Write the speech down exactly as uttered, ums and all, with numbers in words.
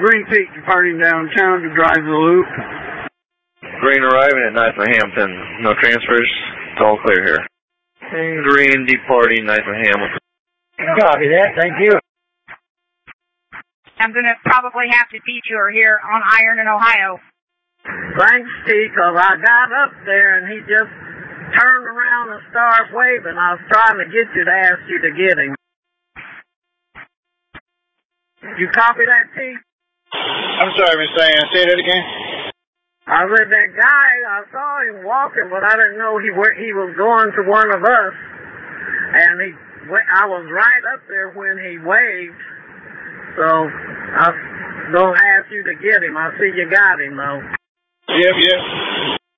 Green Peak departing downtown to drive the loop. Green arriving at Knife of Hamilton. No transfers. It's all clear here. And Green departing Knife of Hamilton. Copy that. Thank you. I'm going to probably have to detour here on Iron in Ohio. Thanks, T, because I got up there and he just turned around and started waving. I was trying to get you to ask you to get him. You copy that, T? I'm sorry, Miss Diane. Say that again. I said that guy, I saw him walking, but I didn't know he he was going to one of us. And he, I was right up there when he waved. So I don't ask you to get him. I see you got him, though. Yep, yep.